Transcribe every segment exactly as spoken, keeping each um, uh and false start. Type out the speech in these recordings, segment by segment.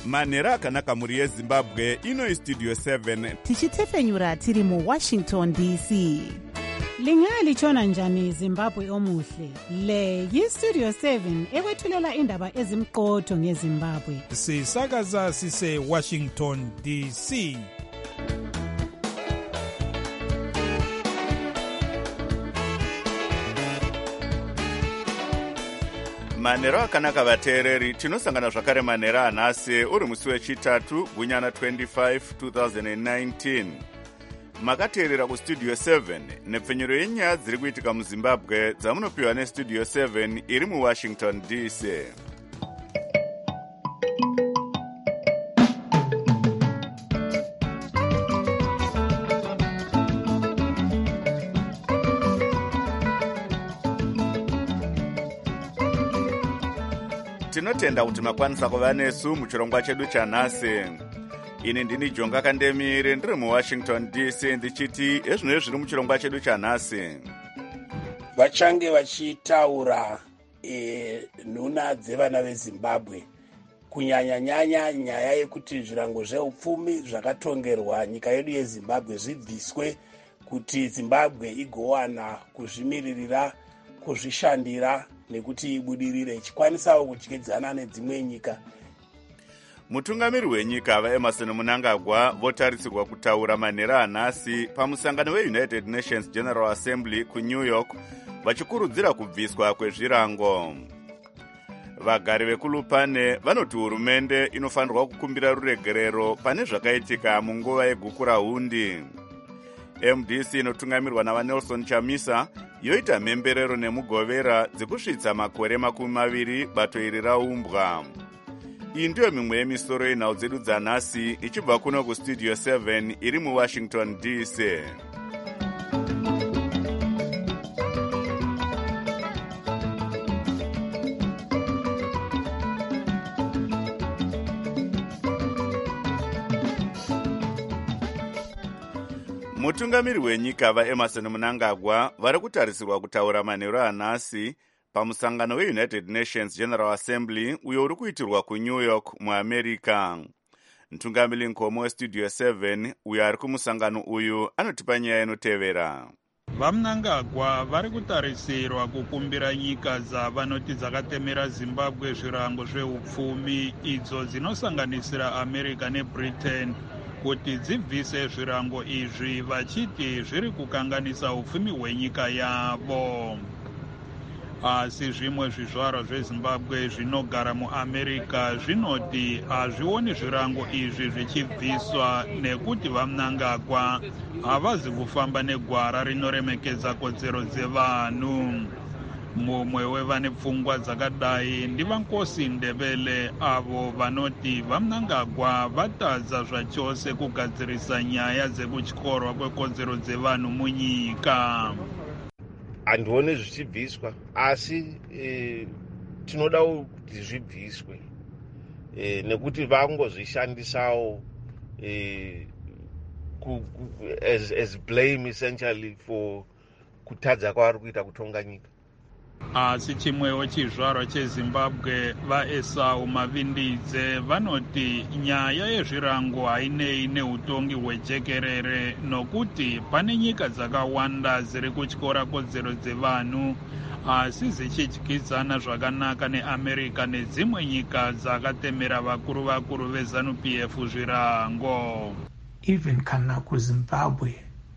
manhero akanaka mhuri yezimbabwe. Ino istudio seven tichitefenyura tiri muwashington D C. Lingalitshona njani Zimbabwe omuhle? Le yistudio seven ekwethulela indaba ezimqotho ngeZimbabwe. Sisakaza sise Washington D C. manhero akanaka vateereri, tinosangana zvakare manhero anhasi uri musi wechitatu gunyana twenty-five twenty nineteen. Makateerera kustudio seven nepfenyuro yenyaya dziri kuitika muzimbabwe dzamunopiwa nestudio seven iri muwashington D C. Tinotenda kuti makwanisa kuva nesu muchirongwa chedu chanhasi. Ini ndini Jonga Kandemire ndiri muwashington D C ndichiti ezvinoi zviri muchirongwa chedu chanhasi. Vachange vachitaura e, nhuna dzevana veZimbabwe kunyanya-nyanya nyaya yekuti zvirango zveupfumi zvakatongerwa nyika yedu yeZimbabwe zvibviswe kuti Zimbabwe igowana kuzvimiririra, kuzvishandira nekuti ibudirire ichikwanisawo kutyedzana nedzimwe nyika. Mutungamiri wenyika vaEmerson Mnangagwa votarisirwa kutaura manhero anhasi pamusangano weUnited Nations General Assembly kuNew York vachikurudzira kubviswa kwezvirango. Vagari vekulupane vanoti hurumende inofanirwa kukumbira ruregerero pane zvakaitika munguva yegukura hundi. M D C inotungamirwa navaNelson Chamisa yoita mhemberero nemugovera dzekusvitsa makore makumi maviri bato iri raumbwa. Iyi ndiyo mimwe yemisoro yenhau dzedu dzanhasi ichibva kuno kustudio seven iri muwashington D C. Mutungamiri wenyika vaEmerson Mnangagwa vari kutarisirwa kutaura manhero anhasi pamusangano weUnited Nations General Assembly uyo uri kuitirwa kuNew York muAmerica. Mtungamiri nkomo westudio seven uyo ari kumusangano uyu anotipa nyaya inotevera. VaMnangagwa vari kutarisirwa kukumbira nyika dzavanoti dzakatemera Zimbabwe zvirango zveupfumi idzo dzinosanganisira America neBritain kuti dzibvise zvirango izvi vachiti zviri kukanganisa upfumi hwenyika yavo. Asi zvimwe zvizvarwa zveZimbabwe zvinogara muAmerica zvinoti hazvioni zvirango izvi zvichibviswa nekuti vaMnangagwa havazi kufamba negwara rinoremekedza kodzero dzevanhu. Mumwe wevane pfungwa dzakadai ndivaNkosi Ndebele avo vanoti vaMnangagwa vatadza zvachose kugadzirisa nyaya dzekutyorwa kwekodzero dzevanhu munyika. Handioni zvichibviswa asi e, tinoda kuti zvibviswe e, nekuti vangozvishandisawo e, ku, ku, as, as blame essentially for kutadza kwavari kuita kutonga nyika. Asi chimwewo chizvarwa cheZimbabwe vaEsau Mavindidze vanoti nyaya yezvirango hainei neutongi hwejekerere nokuti pane nyika dzakawanda dziri kutyora kodzero dzevanhu asi zichidyidzana zvakanaka neAmerica nedzimwe nyika dzakatemera vakuru vakuru veZanu P F zvirango. Even kana kuZimbabwe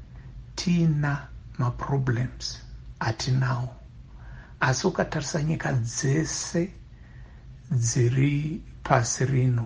tina maproblems atinawo. Asi ukatarisa nyika dzese dziri pasi rino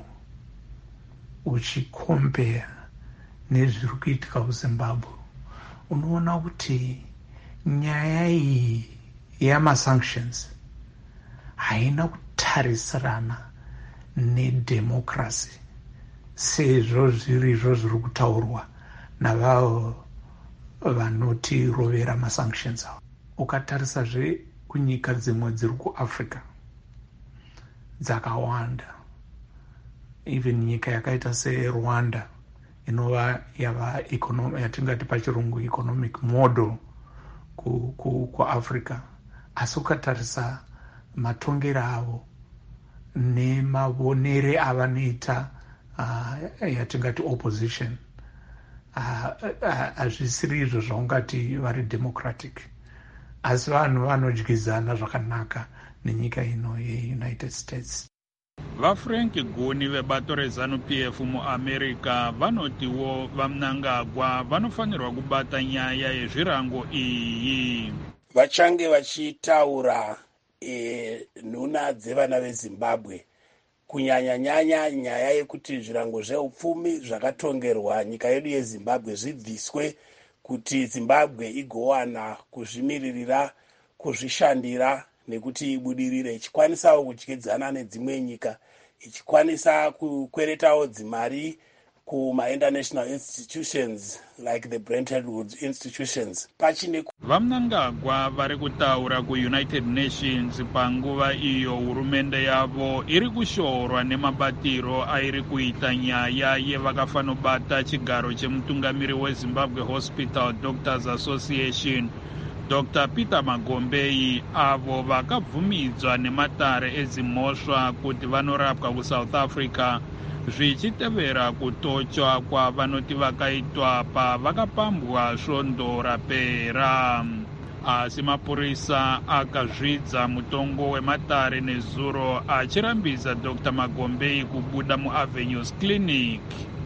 uchikombea nezviri kuitika kuZimbabwe unoona kuti nyaya iyi yamasanctions haina kutarisirana nedemocracy sezvo zviri izvo zviri kutaurwa navavo vanoti rovera masanctions avo. Ukatarisa zve kunyika dzimwe dziri kuAfrica dzakawanda, even nyika yakaita seRwanda inova yava yatingati pachirungu economic model kuAfrica, asi ukatarisa matongero avo nemavonere avanoita uh, yatingati opposition hazvisiri uh, uh, izvo zvaungati vari democratic, asi vanhu vanodyidzana zvakanaka nenyika ino yeunited states. vafrank goni vebato rezanu-p f muamerica vanotiwo vamunangagwa vanofanirwa kubata nyaya yezvirango iyi. vachange vachitaura e, nhuna dzevana vezimbabwe kunyanya-nyanya nyaya yekuti zvirango zveupfumi zvakatongerwa nyika yedu yezimbabwe zvibviswe kuti zimbabwe igowana kuzvimiririra, kuzvishandira nekuti ibudirire, ichikwanisawo kudyidzana nedzimwe nyika, ichikwanisa kukweretawo dzimari kuma-international institutions like the Bretton Woods institutions. Pachine vamunangagwa vari kutaura kuunited nations panguva iyo hurumende yavo iri kushorwa nemabatiro airi kuita nyaya yevakafanobata chigaro chemutungamiri wezimbabwe hospital doctors association Doctor Peter Magombei, avo vakabvumidzwa nematare ezimhosva kuti vanorapwa kuSouth Africa zvichitevera kutochwa kwavanoti vakaitwa pavakapambwa svondo rapera. Asi mapurisa akazvidza mutongo wematare nezuro achirambidza Doctor Magombei kubuda muAvenues Clinic.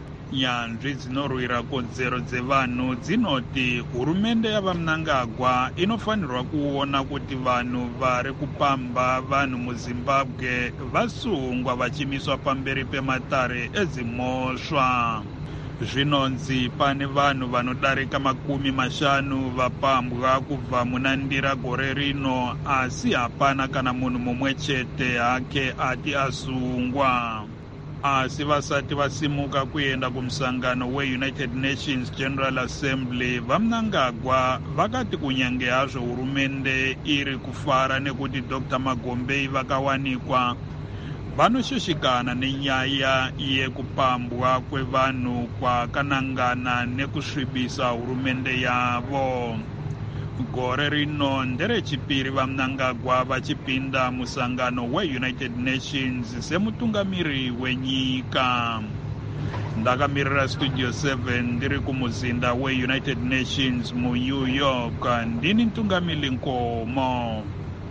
Nyanzvi dzinorwira kodzero dzevanhu dzinoti hurumende yavamunangagwa inofanirwa kuona kuti vanhu vari kupamba vanhu muzimbabwe vasungwa vachimiswa pamberi pematare ezimhosva. Zvinonzi pane vanhu vanodarika makumi mashanu vapambwa kubva munandira gore rino, asi hapana kana munhu mumwe chete hake ati asungwa. Asi vasati vasimuka kuenda kumusangano weUnited Nations General Assembly, vamunangagwa vakati kunyange hazvo hurumende iri kufara nekuti Doctor Magombei vakawanikwa, vanoshushikana nenyaya yekupambwa kwevanhu kwakanangana nekusvibisa hurumende yavo. Gore rino nderechipiri vamunangagwa vachipinda musangano weUnited Nations semutungamiri wenyika. Ndakamirira Studio seven ndiri kumuzinda weUnited Nations muNew York, ndini Ntungamili Nkomo.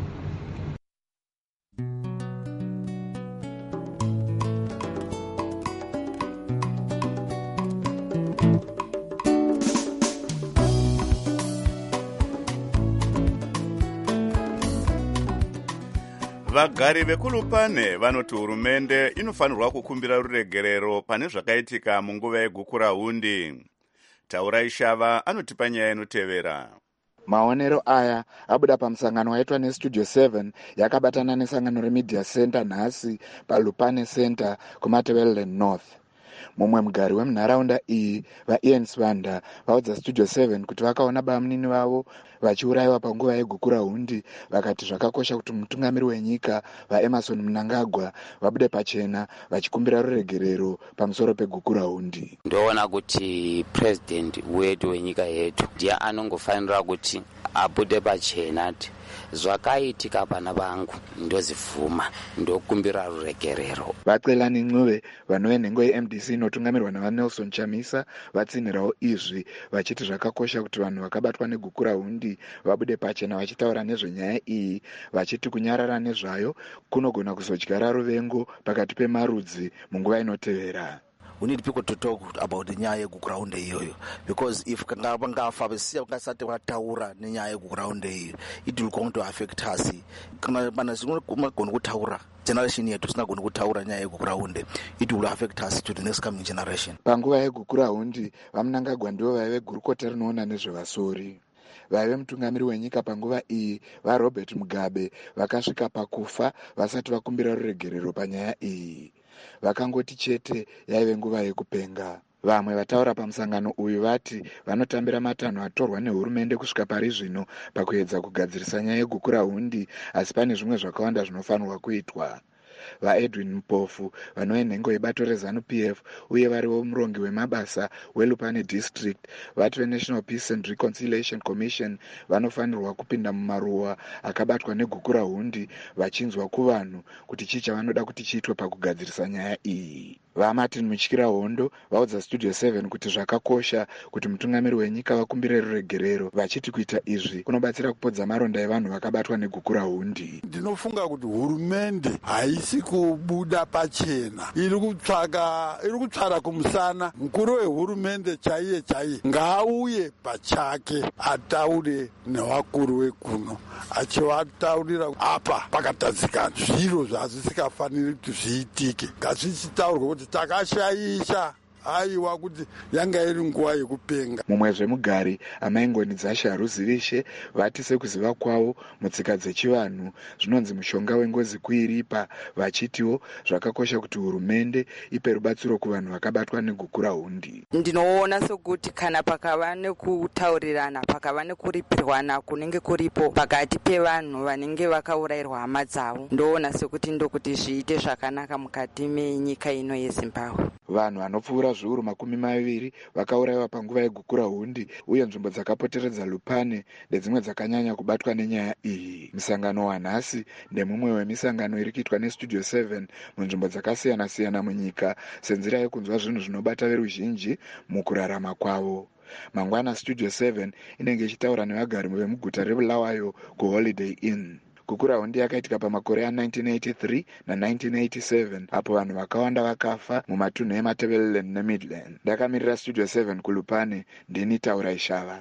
Vagari vekulupane vanoti hurumende inofanirwa kukumbira ruregerero pane zvakaitika munguva yegukurahundi. Taurai Shava anotipa nyaya inotevera. Maonero aya abuda pamusangano waitwa neStudio seven yakabatana nesangano reMedia Center nhasi paLupane Center kuMatabeleland North. Mumwe mugari wemunharaunda iyi vaIan Swanda vaudza Studio seven kuti vakaona bamunini vavo vachiurayiwa panguva yegukurahundi, vakati zvakakosha kuti mutungamiri wenyika vaEmerson Mnangagwa vabude pachena vachikumbira ruregerero pamusoro pegukurahundi. Ndoona kuti president wedu wenyika yedu ndiye anongofanira kuti abude pachena zvakaitika pana vangu ndozivhuma ndokumbira ruregerero. Vacelani Ncube vanwenhengo yeM D C inotungamirwa naVanelson Chamisa vatsinhirawo izvi vachiti zvakakosha kuti vanhu vakabatwa negukurahundi vabude pachena vachitaura nezvenyaya iyi, vachiti kunyarara nezvayo kunogona kuzodyara ruvengo pakati pemarudzi munguva inotevera. We need people to talk about the nyaya yegukurahundi iyoyo, because if vangafa vesiya vangasati vataura nenyaya yegukurahundi iyi, it will going to affect us. Kana pana zvinogona kutaura generation yetu sinagona kutaura nyaya yegukurahundi, it will affect us to the next coming generation. Panguva yegukurahundi vamunangagwa ndivo vaive gurukota rinoona nezvevasori. Vaive mutungamiri wenyika panguva iyi vaRobert Mugabe vakasvika pakufa vasati vakumbira ruregerero panyaya iyi. Vakangoti chete yaive nguva yekupenga. Vamwe vataura pamusangano uyu vati vanotambira matanho atorwa nehurumende kusvika pari zvino pakuedza kugadzirisa nyaya yegukurahundi, asi pane zvimwe zvakawanda zvinofanirwa kuitwa. vaedwin mpofu vanove nhengo yebato rezanu p f uye variwo murongi wemabasa welupane district vati venational peace and reconciliation commission vanofanirwa kupinda mumaruwa akabatwa negukurahundi vachinzwa kuvanhu kuti chii chavanoda kuti chiitwe pakugadzirisa nyaya iyi. vamartin mutyira hondo vaudza studio seven kuti zvakakosha kuti mutungamiri wenyika vakumbire ruregerero vachiti kuita izvi kunobatsira kupodza maronda evanhu vakabatwa negukurahundi. ndinofunga kuti hurumende haisi kubuda pachena, iri kutsvaga iri kutsvara kumusana. mukuru wehurumende chaiye chaiye ngaauye pachake ataure nevakuru vekuno achivataurira apa pakatadzikana zviro zvazvisikafaniri kuti zviitike. ngazvichitaurwa kuti takashayisha aiwa kuti yanga iri nguva yekupenga. mumwezve mugari amaingoni dzasharuzivishe vati sekuziva kwavo mutsika dzechivanhu zvinonzi mushonga wengozi kuiripa, vachitiwo zvakakosha kuti hurumende ipe rubatsiro kuvanhu vakabatwa negukurahundi. ndinoona sekuti kana pakava nekutaurirana, pakava nekuripirwana kunenge kuripo pakati pevanhu vanenge vakaurayirwa hama dzavo, ndoona sekuti ndokuti zviite zvakanaka mukati menyika ino yezimbabwe. vanhu vanopfuura zviuru makumi maviri vakaurayiwa panguva yegukurahundi uye nzvimbo dzakapoteredza lupane ndedzimwe dzakanyanya kubatwa nenyaya iyi. musangano wanhasi ndemumwe wemisangano iri kuitwa nestudio seven munzvimbo dzakasiyana-siyana munyika senzira yekunzwa zvinhu zvinobata veruzhinji mukurarama kwavo. mangwana studio seven inenge ichitaura nevagari vemuguta rebulawayo kuholiday inn. gukurahundi yakaitika pamakore a1983 na1987 apo vanhu vakawanda vakafa mumatunhu ematebeleland nemidland. ndakamirira studio seven kulupane, ndini Taura Ishava.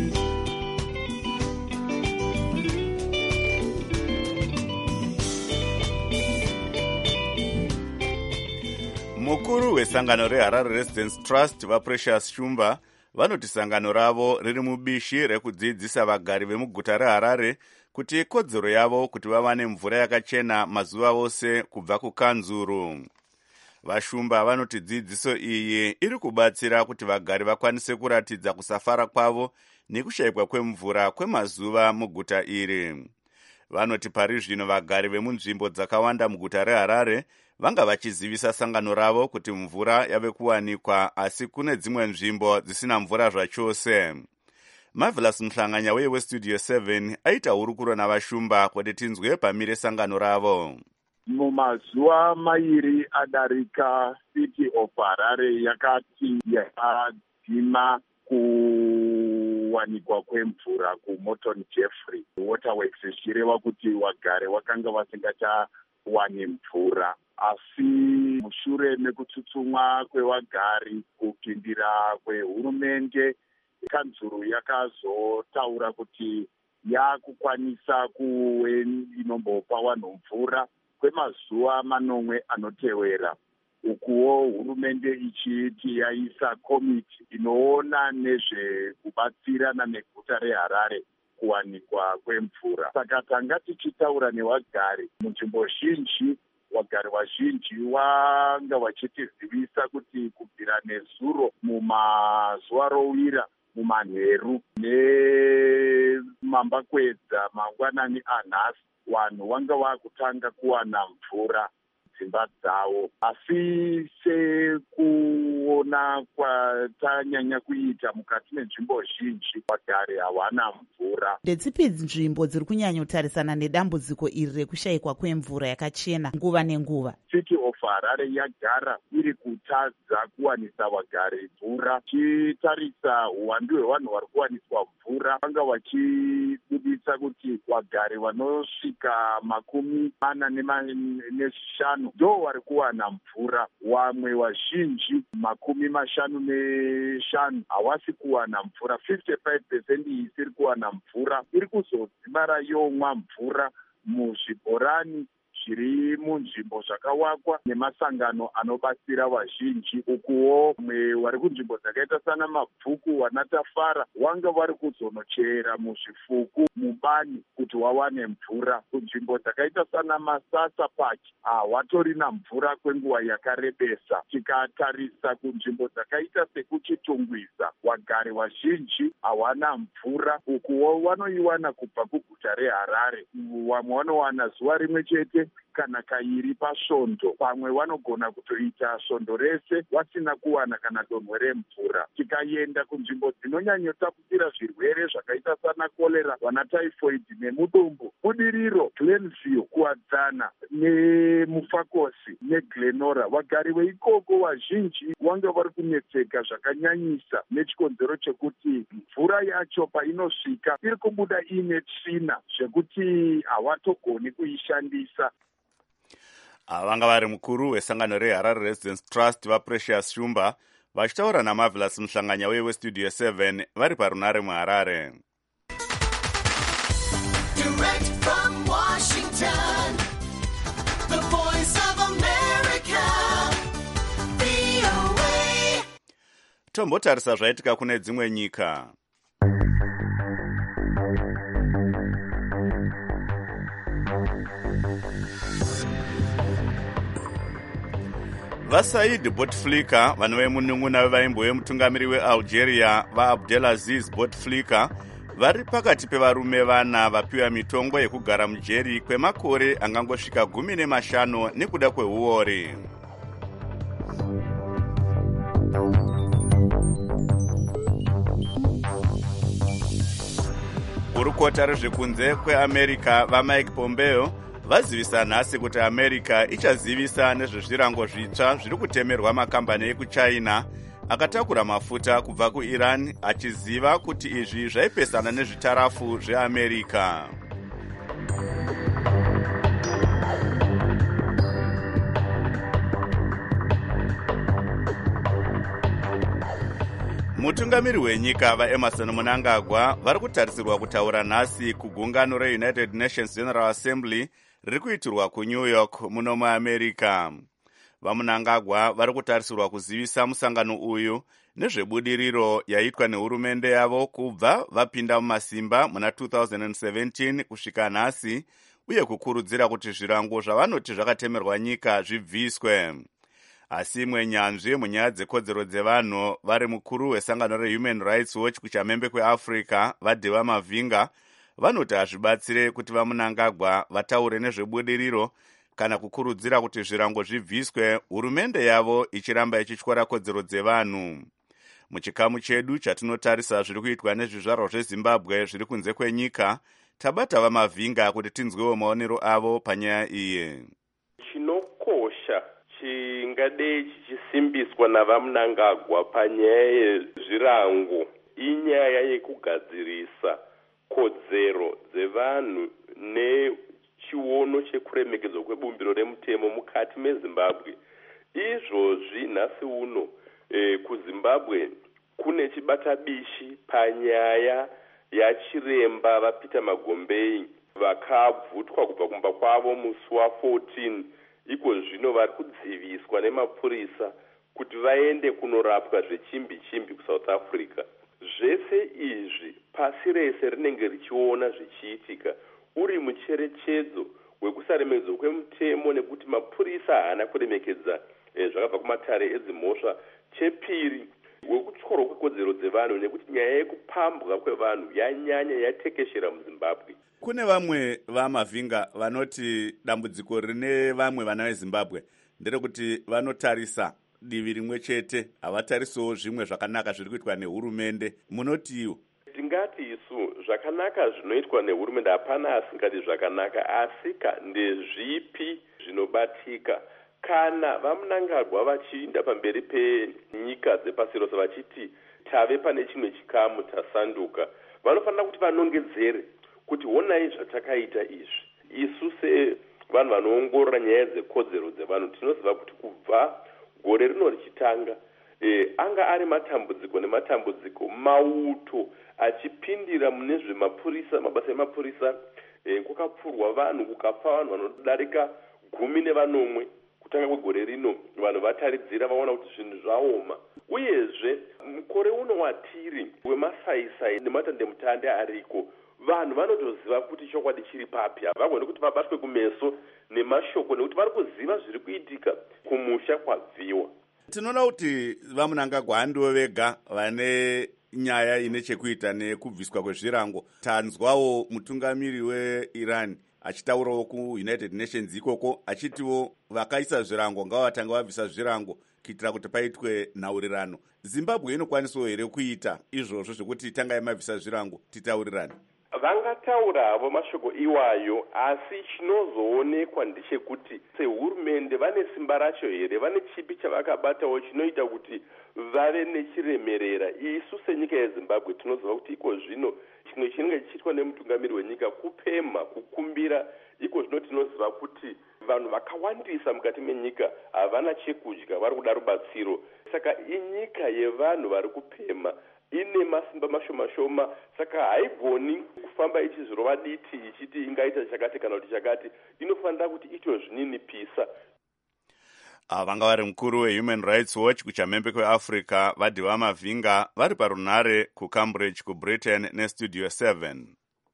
mukuru wesangano reharare residence trust vaprecious shumba vanoti sangano ravo riri mubishi rekudzidzisa vagari vemuguta reharare kuti kodzero yavo kuti vawane mvura yakachena mazuva ose kubva kukanzuru. vashumba vanoti dzidziso iyi iri kubatsira kuti vagari vakwanise kuratidza kusafara kwavo nekushayikwa kwemvura kwemazuva muguta iri. vanoti pari zvino vagari vemunzvimbo dzakawanda muguta reharare vanga vachizivisa sangano ravo kuti mvura yave kuwanikwa, asi kune dzimwe nzvimbo dzisina mvura zvachose. Marvelous Mhlanganya weye westudio seven aita hurukuro navashumba kuti tinzwe pamire sangano ravo. mumazuva mairi adarika city of Harare yakati yakadzima kuwanikwa kwemvura kuMorton Jeffrey Waterworks, zvichireva kuti vagari vakanga vasingachawani mvura. asi mushure mekutsutsumwa kwevagari kupindira kwehurumende, kanzuru yakazotaura kuti yakukwanisa kuve inombopa vanhu mvura kwemazuva manomwe anotevera. ukuwo hurumende ichiti yaisa komiti inoona nezvekubatsirana neguta reHarare kuwanikwa kwemvura. Saka tanga tichitaura nevagari munzvimbo zhinji, vagari vazhinji vanga vachitizivisa kuti kubvira nezuro mumazuva rovira mumanheru nemambakwedza mangwanani anhasi, vanhu vanga vakutanga kuwana mvura dzimba dzavo. Asi sekuona kwatanyanya kuita mukati menzvimbo zhinji, vagari hawana mvura. Ndedzipi nzvimbo dziri kunyanya kutarisana nedambudziko iri rekushayikwa kwemvura yakachena nguva nenguva? City of Harare yagara iri kutadza kuwanisa vagari mvura. Chitarisa uwandu hwevanhu vari kuwaniswa mvura, vanga vachibudisa kuti vagari vanosvika makumi mana nezvishanu ndo vari kuwana mvura. Vamwe vazhinji makumi mashanu neshanu havasi kuwana mvura. fifty-five percent isiri kuwana mvura, iri kuzodzimara yomwa mvura muzvibhorani zviri munzvimbo zvakawakwa nemasangano anobatsira vazhinji. ukuwo mwe vari kunzvimbo dzakaita sana mabvuku, vanatafara vanga vari kuzonochera muzvifuku mubani kuti wawane mvura. kunzvimbo dzakaita sana masasa paki havatorina mvura kwenguva yakarebesa. tikatarisa kunzvimbo dzakaita sekuchitungwiza, vagari vazhinji hawana mvura. ukuwo vanoiwana kubva kuguta reHarare. vamwe vanowana zuva rimwe chete kana kairi pasvondo, pamwe vanogona kutoita svondo rese vasina kuwana kana donhwe remvura. Tikaenda kunzvimbo dzinonyanyotapukira zvirwere zvakaita sana kolera, vana typhoid nemudumbu, Budiriro, Glenview, kuwadzana nemufakosi neGlenora, vagari veikoko vazhinji vanga vari kunetseka zvakanyanyisa nechikonzero chekuti mvura yacho painosvika iri kubuda iine tsvina zvekuti havatogoni kuishandisa. Vanga vari mukuru wesangano reHarare Residence Trust vaPrecious Shumba vachitaura naMarvelous Muhlanganya westudio seven vari parunare muHarare. Direct from Washington, the voice of America, V O A. Tombotarisa zvaitika kune dzimwe nyika. vaSaid Bouteflika vanove munun'una vevaimbo vemutungamiri weAlgeria vaAbdelaziz Bouteflika vari pakati pevarume vana vapiwa mitongo yekugara mujeri kwemakore angangosvika gumi nemashanu nekuda kweuori. Gurukota rezvekunze kweAmerica vaMike Pompeo vazivisa nhasi kuti America ichazivisa nezvezvirango zvitsva zviri kutemerwa makambani ekuchina akatakura mafuta kubva kuIran, achiziva kuti izvi zvaipesana nezvitarafu zveAmerica. Mutungamiri wenyika vaEmerson Mnangagwa vari kutarisirwa kutaura nhasi kugungano reUnited Nations General Assembly riri kuitirwa kuNew York muno muAmerica. VaMnangagwa vari kutarisirwa kuzivisa musangano uyu nezvebudiriro yaitwa nehurumende yavo kubva vapinda mumasimba muna two thousand seventeen kusvika nhasi, uye kukurudzira kuti zvirango zvavanoti zvakatemerwa nyika zvibviswe. Asi imwe nyanzvi munyaya dzekodzero dzevanhu vari mukuru wesangano reHuman Rights Watch kuchamhembe kweAfrica vaDeva Mavinga vanoti hazvibatsire kuti vaMnangagwa vataure nezvebudiriro kana kukurudzira kuti zvirango zvibviswe, hurumende yavo ichiramba ichityora kodzero dzevanhu. Muchikamu chedu chatinotarisa zviri kuitwa nezvizvarwa zveZimbabwe zviri kunze kwenyika, tabata vaMavinga kuti tinzwewo maonero avo panyaya iyi. Chinokosha chingadei chichisimbiswa navaMnangagwa panyaya yezvirango inyaya yekugadzirisa kodzero dzevanhu nechiono chekuremekedzwa kwebumbiro remutemo mukati meZimbabwe. Izvozvi nhasi uno e, kuZimbabwe kune chibatabishi panyaya yachiremba vaPeter Magombei vakabvutwa kubva kumba kwavo musi wafourteen. Iko zvino vari kudziviswa nemapurisa kuti vaende kunorapwa zvechimbi chimbi kuSouth Africa. Zvese izvi pasi rese rinenge richiona zvichiitika, uri mucherechedzo wekusaremedzwa kwemutemo nekuti mapurisa haana kuremekedza e, zvakabva kumatare edzimhosva. Chepiri, wekutyorwa kwekodzero dzevanhu nekuti nyaya yekupambwa kwevanhu yanyanya yatekeshera muZimbabwe. Kune vamwe vaMavinga vanoti dambudziko rine vamwe vana veZimbabwe nderekuti vanotarisa divi rimwe chete, havatarisawo zvimwe zvakanaka zviri kuitwa nehurumende. Munotiwo? Tingati isu zvakanaka zvinoitwa nehurumende hapana asingati zvakanaka, asika ndezvipi zvinobatika. Kana vaMnangagwa vachiinda pamberi penyika dzepasi rose vachiti tave pane chimwe chikamu tasanduka, vanofanira kuti vanongedzere kuti honai zvatakaita izvi. Isu sevanhu vanoongorora nyaya dzekodzero dzevanhu tinoziva kuti kubva gore rino richitanga e, anga ari matambudziko nematambudziko mauto achipindira mune zvemapurisa, mabasa emapurisa. E, kukapfurwa vanhu, kukafa vanhu vanodarika gumi nevanomwe. Kutanga kwegore rino vanhu vataridzira vaona kuti zvinhu zvaoma. Uyezve mukore uno watiri wemasaisai nematandemutande ariko, vanhu vanotoziva kuti chokwadi chiri papi, havagoni kuti vabatwe kumeso nemashoko nekuti vari kuziva zviri kuitika kumusha kwabviwa. Tinoona kuti vaMnangagwa ndivo vega vane nyaya ine chekuita nekubviswa kwezvirango. Tanzwawo mutungamiri weIran achitaurawo kuunited nations ikoko achitiwo vakaisa zvirango ngavavatanga vabvisa zvirango kuitira kuti paitwe nhaurirano. Zimbabwe inokwanisawo here kuita izvozvo zvekuti tangai mabvisa zvirango titaurirane? Vangataurawo mashoko iwayo, asi chinozoonekwa ndechekuti sehurumende vane simba racho here, vane chipi chavakabatawo chinoita kuti vave nechiremerera. Isu senyika yeZimbabwe tinoziva kuti iko zvino chimwe chinenge chichiitwa nemutungamiri wenyika kupemha, kukumbira. Iko zvino tinoziva kuti vanhu vakawandisa mukati menyika havana chekudya, vari kuda rubatsiro. Saka inyika yevanhu vari kupemha, ine masimba mashoma shoma, saka haigoni kufamba ichizorova diti ichiti ingaita chakati kana kuti chakati. Inofanira kuti ito zvininipisa. Vanga vari mukuru weHuman Rights Watch kuchamhembe kweAfrica Vadhiva Mavhinga vari parunare kuCambridge kuBritain neStudio seven.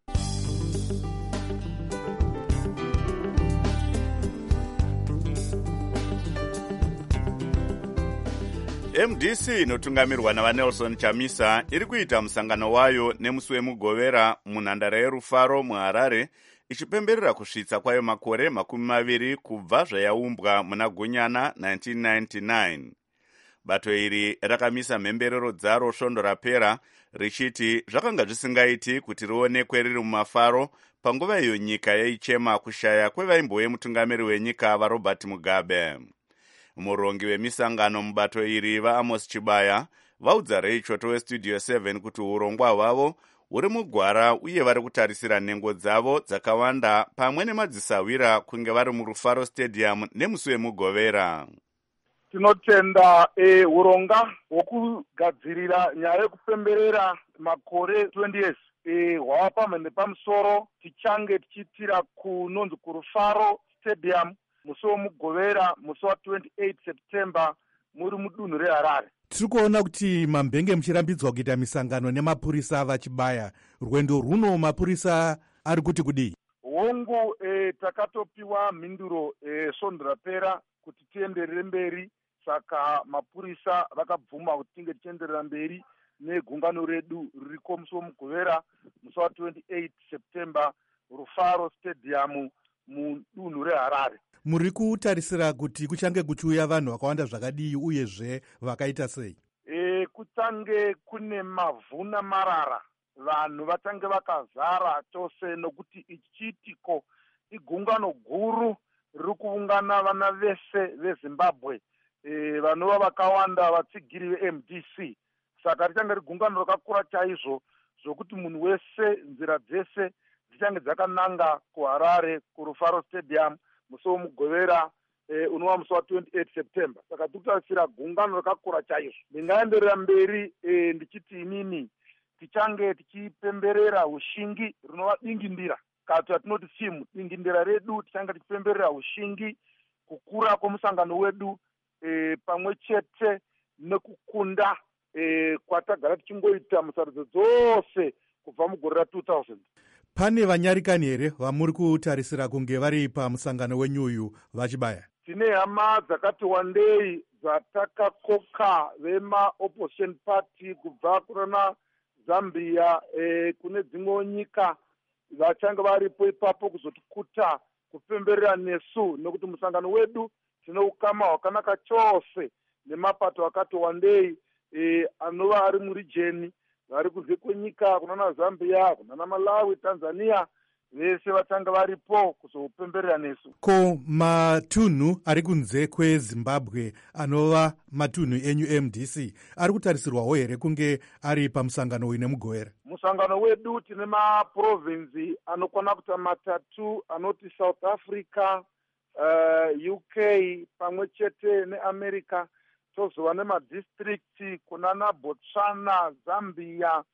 M D C inotungamirwa navaNelson Chamisa iri kuita musangano wayo nemusi wemugovera munhandare yerufaro muHarare ichipemberera kusvitsa kwayo makore makumi maviri kubva zvayaumbwa muna Gunyana nineteen ninety-nine. Bato iri rakamisa mhemberero dzaro svondo rapera richiti zvakanga zvisingaiti kuti rionekwe riri mumafaro panguva iyo nyika yaichema kushaya kwevaimbowe mutungamiri wenyika vaRobert Mugabe. Murongi wemisangano mubato iri vaAmos Chibaya vaudza Reichoto weStudio seven kuti urongwa hwavo huri mugwara uye vari kutarisira nhengo dzavo dzakawanda pamwe nemadzisawira kunge vari muRufaro Stadium nemusi wemugovera. Tinotenda e, uronga hwokugadzirira nyaya yekupemberera makore twenty years e, hwava pamhende pamusoro. Tichange tichiitira kunonzi kuRufaro Stadium musi wemugovera musi wa twenty-eight September muri mudunhu reHarare. Tiri kuona kuti mambenge muchirambidzwa kuita misangano nemapurisa vachibaya. Rwendo runo mapurisa ari kuti kudii? Hongu e, takatopiwa mhinduro e, svondo rapera kuti tienderere mberi, saka mapurisa vakabvuma kuti tinge tichienderera mberi negungano redu ririko musi wemugovera musi wa twenty-eight September Rufaro Stadium mudunhu reHarare. Muri kutarisira kuti kuchange kuchiuya vanhu vakawanda zvakadii uyezve vakaita sei? E, kutange kune mavhuna marara, vanhu vatange vakazara chose, nokuti ichitiko igungano guru riri kuungana vana vese veZimbabwe, e, vanova vakawanda vatsigiri veM D C. Saka richange rigungano rakakura chaizvo zvokuti munhu wese nzira dzese dzichange dzakananga kuHarare kuRufaro Stadium musi wemugovera e, unova musi wa twenty-eight September. Saka tikutarisira gungano rakakura chaizvo. Ndingaenderera mberi e, ndichiti inini tichange tichipemberera ushingi rinova dingindira, kana tinoti simu dingindira redu. Tichange tichipemberera ushingi, kukura kwomusangano wedu e, pamwe chete nekukunda e, kwatagara tichingoita musarudzo dzose kubva mugore ra two thousand. Pane vanyarikani here vamuri kutarisira kunge vari pamusangano wenyu uyu vachibaya? Tine hama dzakati wandei dzatakakoka vema-opposition party kubva kurana Zambia e, kune dzimwe nyika vachange varipo ipapo kuzotikuta kupemberera nesu, nokuti musangano wedu tine ukama hwakanaka chose nemapato akati wandei e, anova ari murijeni vari kunze kwenyika, kunana Zambia, kunana Malawi, Tanzania, vese vatanga varipo kuzopemberera nesu. Ko matunhu ari kunze kweZimbabwe anova matunhu enyu M D C ari kutarisirwawo here kunge ari pamusangano uyu nemugovera? Musangano wedu tine maprovinsi anokwana kuita matatu anoti South Africa, uh, U K pamwe chete neAmerica. Tozova nemadistricti kunana Botswana, Zambia,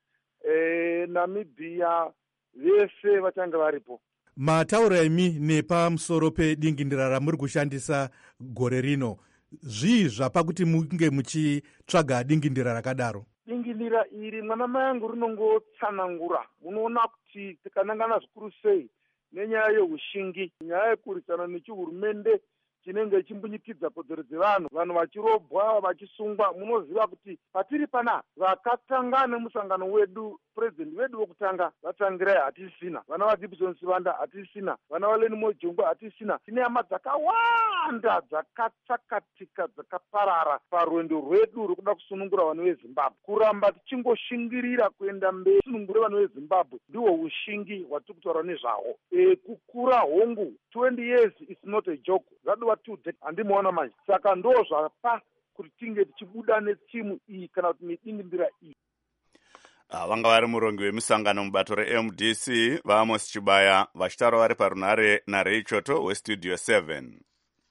e, Namibia, vese vachange varipo. Mataura imi nepamusoro pedingindira ramuri kushandisa gore rino, zvii zvapa kuti munge muchitsvaga dingindira rakadaro? Dingindira iri mwana mayangu rinongotsanangura. Munoona kuti tikanangana zvikuru sei nenyaya yeushingi, nyaya yekurisana nechihurumende chinenge chimbunyikidza kodzero dzevanhu, vanhu vachirobwa, vachisungwa. Munoziva kuti patiri pana vakatanga nemusangano wedu, president wedu wokutanga vatangirai hatisina, vana vaGibson Sibanda hatisina, vana vaLeni Mojongwe hatisina. Tine hama dzakawanda dzakatsakatika dzakaparara parwendo rwedu rwekuda kusunungura vanhu veZimbabwe. Kuramba tichingoshingirira kuenda mberi sunungure vanhu veZimbabwe ndihwo ushingi hwatiri kutaura nezvaho. E, kukura hongu twenty years is not a joke. Zadova two decades handimuona manje. Saka ndo zvapa kuti tinge tichibuda netimu iyi kana kuti nedingindira iyi. Vanga vari murongi wemisangano mubato reM D C vaAmos Chibaya vachitaura vari parunare naRay Choto weStudio seven.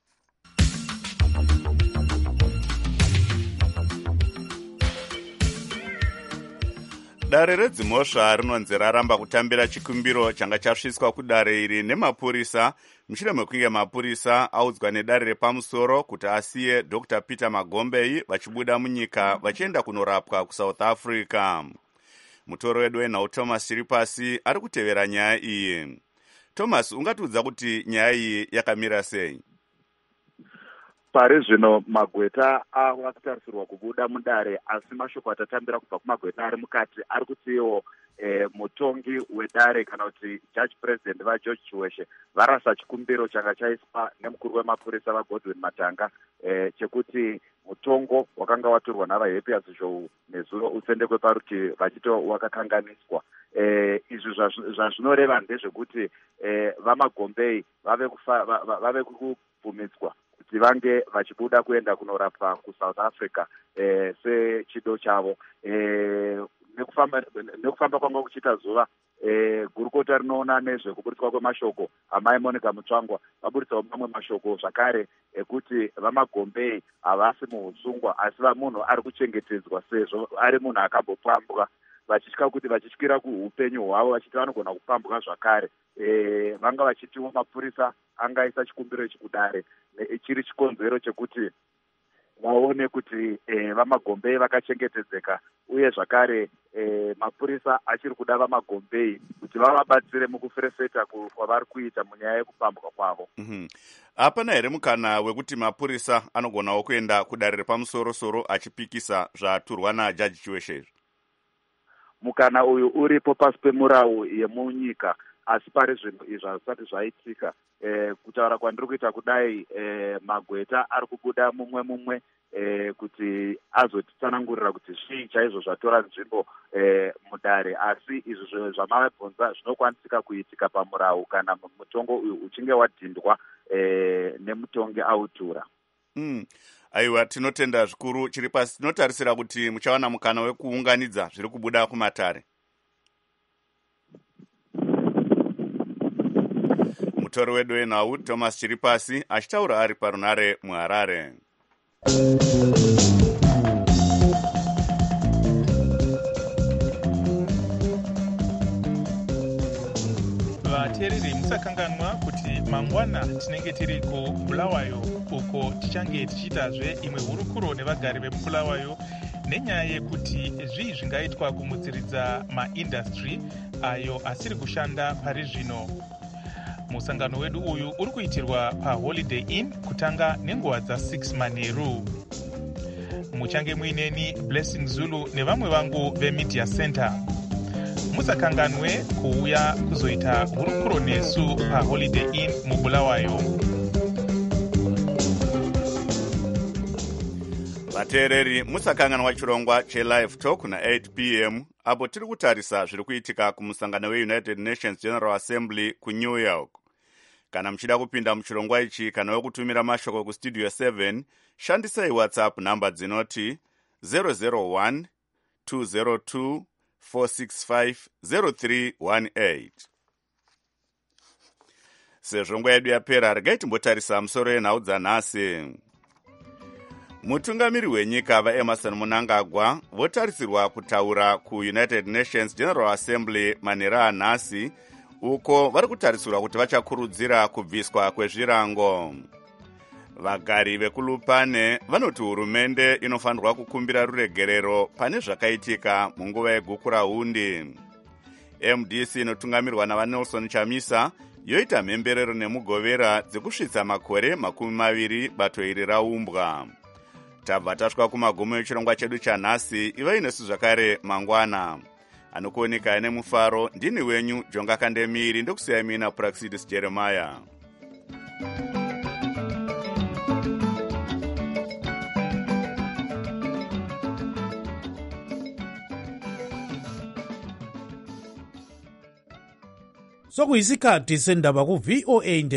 Dare redzimhosva rinonzi raramba kutambira chikumbiro changa chasviswa kudare iri nemapurisa mushure mekunge mapurisa audzwa nedare repamusoro kuti asiye Doctor Peter Magombei vachibuda munyika vachienda kunorapwa kuSouth Africa. Mutoro wedu wenhau Thomas Chiripasi ari kutevera nyaya iyi. Thomas, ungatiudza kuti nyaya iyi yakamira sei? Pari zvino magweta ava kutarisirwa kubuda mudare, asi mashoko atatambira kubva kumagweta ari mukati ari kutiwo e, mutongi wedare kana kuti judge president vaGeorge Chiweshe varasa chikumbiro changa chaiswa nemukuru wemapurisa vaGodwin Matanga e, chekuti mutongo wakanga watorwa navaHappy Zhou nezuro utsendekwe parutivi vachito wakakanganiswa. E, izvi zvazvinoreva ndezvekuti e, vaMagombei vave kufa, vave kubvumidzwa kuti vange vachibuda kuenda kunorapwa kuSouth Africa eh, sechido chavo. Eh, nekufamba nekufamba kwanga kuchita zuva eh, gurukota rinoona nezvekuburitswa kwemashoko amai Monica Mutsvangwa vaburitsawo mamwe mashoko zvakare ekuti vaMagombei havasi muusungwa asi vamunhu ari kuchengetedzwa sezvo ari munhu akambopambwa, vachitya kuti vachityira kuupenyu hwavo vachiti vanogona kupambwa zvakare. E, vanga vachitiwo mapurisa angaisa chikumbiro ichi kudare e, chiri chikonzero chekuti vaone kuti e, vaMagombei vakachengetedzeka uye zvakare e, mapurisa achiri kuda vaMagombei kuti vavabatsire mukuferefeta kwavari kuita munyaya yekupambwa kwavo. Mm-hmm. Hapana here mukana wekuti mapurisa anogonawo kuenda kudare repamusoro-soro achipikisa zvaturwa naJaji Chiweshe? Mukana uyu uripo pasi pemurau yemunyika, asi pari zvinhu izvi hazvisati zvaitika. E, kutaura kwandiri kuita kudai e, magweta ari kubuda mumwe mumwe e, kuti azotitsanangurira kuti zvii chaizvo zvatora nzvimbo e, mudare, asi izvi zvamabvunza zvinokwanisika kuitika pamurau kana mutongo uyu uchinge wadhindwa e, nemutongi autura. Mm. Aiwa, tinotenda zvikuru Chiripasi. Tinotarisira kuti muchawana mukana wekuunganidza zviri kubuda kumatare. Mutori wedu wenhau Thomas Chiripasi achitaura ari parunare muHarare. Vateereri musakanganwa kuti mangwana tinenge tiri kuBulawayo uko tichange tichiitazve imwe hurukuro nevagari vemuBulawayo nenyaya yekuti zvii zvingaitwa kumutsiridza maindastry ayo asiri kushanda pari zvino. Musangano wedu uyu uri kuitirwa paHoliday Inn kutanga nenguva dza6 manheru. Muchange muineni Blessing Zulu nevamwe vangu veMedia Center. Musakanganwe kuuya kuzoita hurukuro nesu paHoliday Inn muBulawayo. Vateereri, musakanganwa chirongwa cheLive Talk na eight p m apo tiri kutarisa zviri kuitika kumusangano weUnited Nations General Assembly kuNew York. Kana muchida kupinda muchirongwa ichi kana wekutumira mashoko kuStudio seven, shandisai WhatsApp namba dzinoti zero zero one two zero two four six five zero three one eight. Sezvo nguva yedu yapera, regai timbotarisa musoro yenhau dzanhasi. Mutungamiri wenyika vaEmerson Mnangagwa votarisirwa kutaura kuUnited Nations General Assembly manhero anhasi, uko vari kutarisirwa kuti vachakurudzira kubviswa kwezvirango. Vagari vekulupane vanoti hurumende inofanirwa kukumbira ruregerero pane zvakaitika munguva yegukura hundi. M D C inotungamirwa navaNelson Chamisa yoita mhemberero nemugovera dzekusvitsa makore makumi maviri bato iri raumbwa. Tabva tasvika kumagumo echirongwa chedu chanhasi. Ivai nesu zvakare mangwana. Anokuoneka nemufaro ndini wenyu Jonga Kandemiri, ndokusiyai mina Praxidis Jeremiah. Sokuyisikhathi sendaba ku V O A